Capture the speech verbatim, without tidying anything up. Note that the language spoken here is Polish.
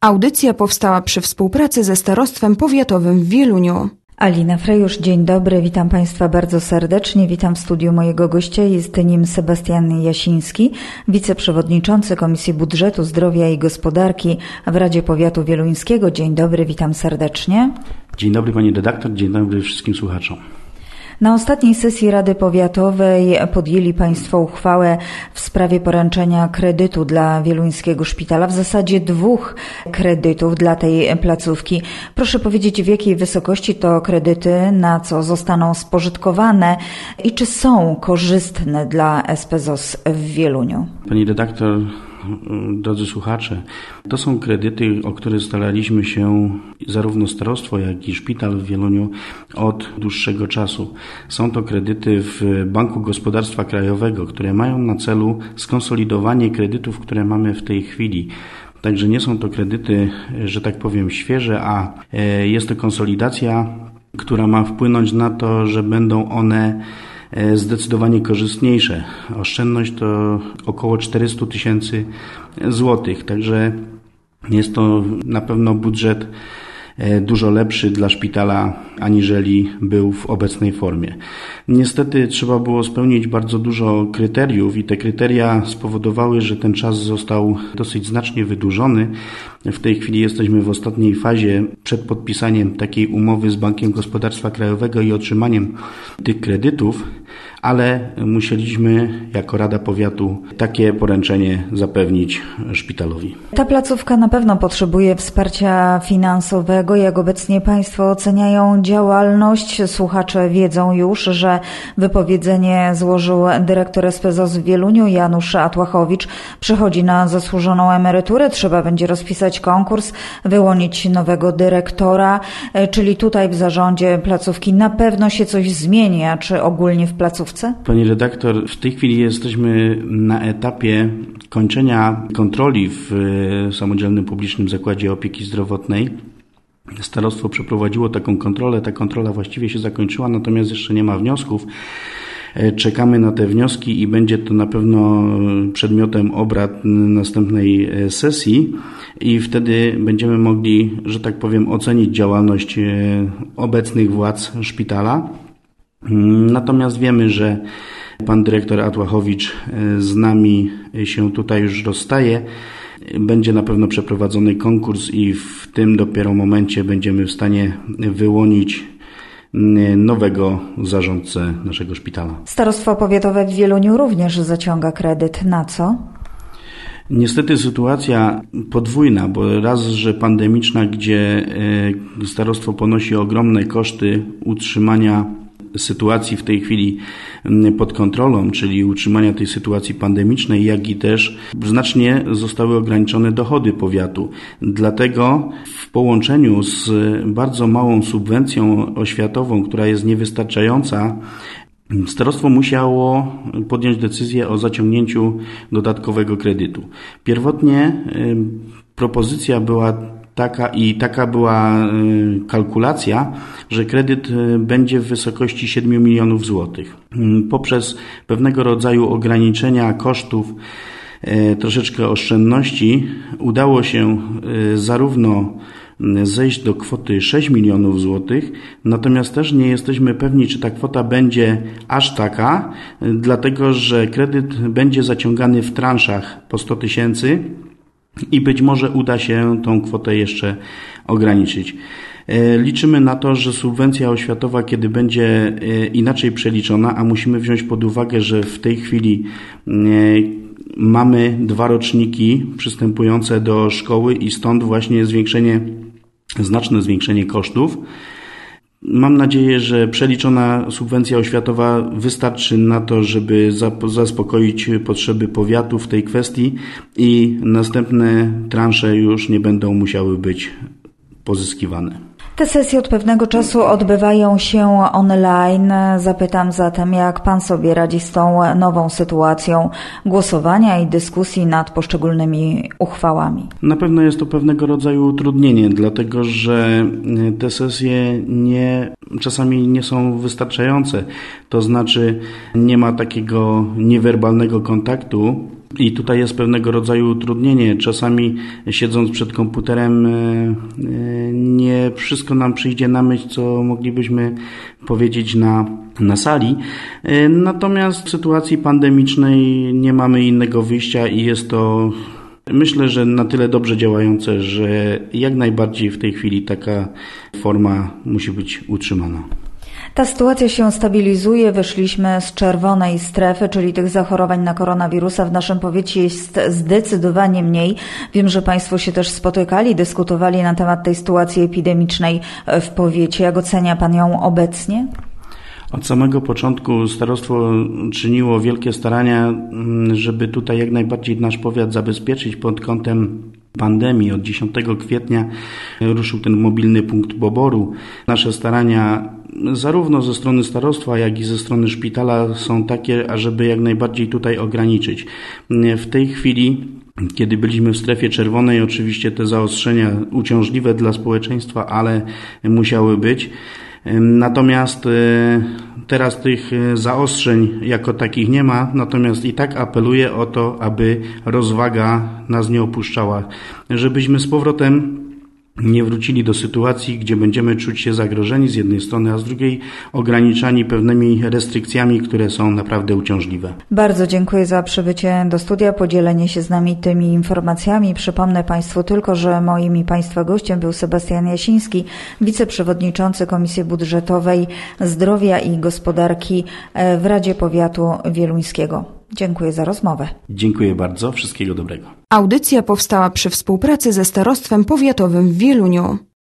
Audycja powstała przy współpracy ze Starostwem Powiatowym w Wieluniu. Alina Frejusz, dzień dobry, witam Państwa bardzo serdecznie, witam w studiu mojego gościa, jest nim Sebastian Jasiński, wiceprzewodniczący Komisji Budżetu, Zdrowia i Gospodarki w Radzie Powiatu Wieluńskiego. Dzień dobry, witam serdecznie. Dzień dobry Pani redaktor, dzień dobry wszystkim słuchaczom. Na ostatniej sesji Rady Powiatowej podjęli Państwo uchwałę w sprawie poręczenia kredytu dla Wieluńskiego Szpitala, w zasadzie dwóch kredytów dla tej placówki. Proszę powiedzieć, w jakiej wysokości to kredyty, na co zostaną spożytkowane i czy są korzystne dla S P Z O S w Wieluniu? Pani redaktor, drodzy słuchacze, to są kredyty, o które staraliśmy się zarówno starostwo, jak i szpital w Wieluniu od dłuższego czasu. Są to kredyty w Banku Gospodarstwa Krajowego, które mają na celu skonsolidowanie kredytów, które mamy w tej chwili. Także nie są to kredyty, że tak powiem, świeże, a jest to konsolidacja, która ma wpłynąć na to, że będą one zdecydowanie korzystniejsze. Oszczędność to około czterysta tysięcy złotych, także jest to na pewno budżet dużo lepszy dla szpitala, aniżeli był w obecnej formie. Niestety trzeba było spełnić bardzo dużo kryteriów i te kryteria spowodowały, że ten czas został dosyć znacznie wydłużony. W tej chwili jesteśmy w ostatniej fazie przed podpisaniem takiej umowy z Bankiem Gospodarstwa Krajowego i otrzymaniem tych kredytów, ale musieliśmy jako Rada Powiatu takie poręczenie zapewnić szpitalowi. Ta placówka na pewno potrzebuje wsparcia finansowego. Jak obecnie Państwo oceniają działalność? Słuchacze wiedzą już, że wypowiedzenie złożył dyrektor S P Z O S w Wieluniu, Janusz Atłachowicz. Przechodzi na zasłużoną emeryturę. Trzeba będzie rozpisać konkurs, wyłonić nowego dyrektora, czyli tutaj w zarządzie placówki na pewno się coś zmieni, a czy ogólnie w placówce? Pani redaktor, w tej chwili jesteśmy na etapie kończenia kontroli w Samodzielnym Publicznym Zakładzie Opieki Zdrowotnej. Starostwo przeprowadziło taką kontrolę, ta kontrola właściwie się zakończyła, natomiast jeszcze nie ma wniosków. Czekamy na te wnioski i będzie to na pewno przedmiotem obrad następnej sesji i wtedy będziemy mogli, że tak powiem, ocenić działalność obecnych władz szpitala. Natomiast wiemy, że pan dyrektor Atłachowicz z nami się tutaj już rozstaje. Będzie na pewno przeprowadzony konkurs i w tym dopiero momencie będziemy w stanie wyłonić nowego zarządcę naszego szpitala. Starostwo Powiatowe w Wieluniu również zaciąga kredyt. Na co? Niestety sytuacja podwójna, bo raz, że pandemiczna, gdzie starostwo ponosi ogromne koszty utrzymania sytuacji w tej chwili pod kontrolą, czyli utrzymania tej sytuacji pandemicznej, jak i też znacznie zostały ograniczone dochody powiatu. Dlatego w połączeniu z bardzo małą subwencją oświatową, która jest niewystarczająca, starostwo musiało podjąć decyzję o zaciągnięciu dodatkowego kredytu. Pierwotnie propozycja była taka i taka była kalkulacja, że kredyt będzie w wysokości siedem milionów złotych. Poprzez pewnego rodzaju ograniczenia kosztów, troszeczkę oszczędności, udało się zarówno zejść do kwoty sześć milionów złotych, natomiast też nie jesteśmy pewni, czy ta kwota będzie aż taka, dlatego że kredyt będzie zaciągany w transzach po sto tysięcy i być może uda się tą kwotę jeszcze ograniczyć. Liczymy na to, że subwencja oświatowa, kiedy będzie inaczej przeliczona, a musimy wziąć pod uwagę, że w tej chwili mamy dwa roczniki przystępujące do szkoły i stąd właśnie zwiększenie, znaczne zwiększenie kosztów. Mam nadzieję, że przeliczona subwencja oświatowa wystarczy na to, żeby zaspokoić potrzeby powiatu w tej kwestii i następne transze już nie będą musiały być pozyskiwane. Te sesje od pewnego czasu odbywają się online. Zapytam zatem, jak Pan sobie radzi z tą nową sytuacją głosowania i dyskusji nad poszczególnymi uchwałami? Na pewno jest to pewnego rodzaju utrudnienie, dlatego że te sesje nie, czasami nie są wystarczające. To znaczy nie ma takiego niewerbalnego kontaktu i tutaj jest pewnego rodzaju utrudnienie. Czasami siedząc przed komputerem nie wszystko nam przyjdzie na myśl, co moglibyśmy powiedzieć na, na sali. Natomiast w sytuacji pandemicznej nie mamy innego wyjścia i jest to, myślę, że na tyle dobrze działające, że jak najbardziej w tej chwili taka forma musi być utrzymana. Ta sytuacja się stabilizuje, wyszliśmy z czerwonej strefy, czyli tych zachorowań na koronawirusa w naszym powiecie jest zdecydowanie mniej. Wiem, że Państwo się też spotykali, dyskutowali na temat tej sytuacji epidemicznej w powiecie. Jak ocenia Pan ją obecnie? Od samego początku starostwo czyniło wielkie starania, żeby tutaj jak najbardziej nasz powiat zabezpieczyć pod kątem pandemii. Od dziesiątego kwietnia ruszył ten mobilny punkt poboru. Nasze starania zarówno ze strony starostwa, jak i ze strony szpitala są takie, ażeby jak najbardziej tutaj ograniczyć. W tej chwili, kiedy byliśmy w strefie czerwonej, oczywiście te zaostrzenia uciążliwe dla społeczeństwa, ale musiały być. Natomiast teraz tych zaostrzeń jako takich nie ma, natomiast i tak apeluję o to, aby rozwaga nas nie opuszczała, żebyśmy z powrotem nie wrócili do sytuacji, gdzie będziemy czuć się zagrożeni z jednej strony, a z drugiej ograniczani pewnymi restrykcjami, które są naprawdę uciążliwe. Bardzo dziękuję za przybycie do studia, podzielenie się z nami tymi informacjami. Przypomnę Państwu tylko, że moim i Państwa gościem był Sebastian Jasiński, wiceprzewodniczący Komisji Budżetowej Zdrowia i Gospodarki w Radzie Powiatu Wieluńskiego. Dziękuję za rozmowę. Dziękuję bardzo. Wszystkiego dobrego. Audycja powstała przy współpracy ze Starostwem Powiatowym w Wieluniu.